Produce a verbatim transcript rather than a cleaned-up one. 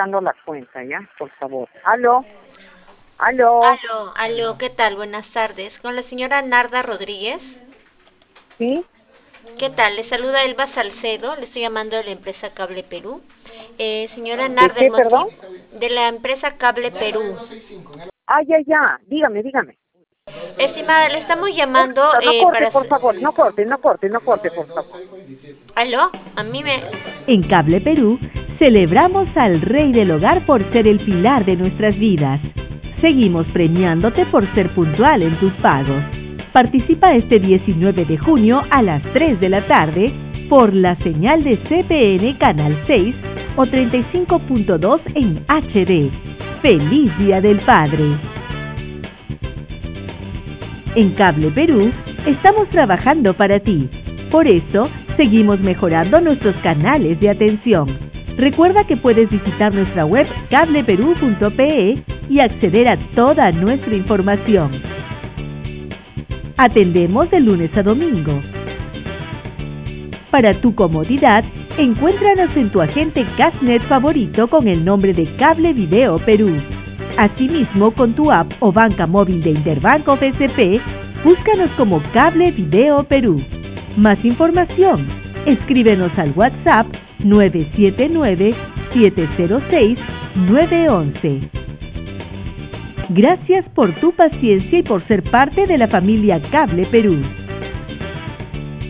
checando la cuenta, ¿ya? Por favor. ¿Aló? ¿Aló? Aló, aló, ¿qué tal? Buenas tardes. Con la señora Narda Rodríguez. ¿Sí? ¿Qué tal? Le saluda Elba Salcedo, le estoy llamando de la empresa Cable Perú. Eh, señora ¿De Narda, el qué, perdón? motivo de la empresa Cable Perú. Ah, ya, ya. Dígame, dígame. Estimada, le estamos llamando No eh, corte, para... por s- favor. No corte, no corte, no corte, por favor. ¿Aló? A mí me... En Cable Perú, celebramos al Rey del Hogar por ser el pilar de nuestras vidas. Seguimos premiándote por ser puntual en tus pagos. Participa este diecinueve de junio a las tres de la tarde por la señal de C P N Canal seis o treinta y cinco punto dos en H D. ¡Feliz Día del Padre! En Cable Perú, estamos trabajando para ti. Por eso, seguimos mejorando nuestros canales de atención. Recuerda que puedes visitar nuestra web cable perú punto pe y acceder a toda nuestra información. Atendemos de lunes a domingo. Para tu comodidad, encuéntranos en tu agente Cashnet favorito con el nombre de Cable Video Perú. Asimismo, con tu app o banca móvil de Interbanco B C P, búscanos como Cable Video Perú. Más información, escríbenos al WhatsApp nueve siete nueve, siete cero seis, nueve uno uno. Gracias por tu paciencia y por ser parte de la familia Cable Perú.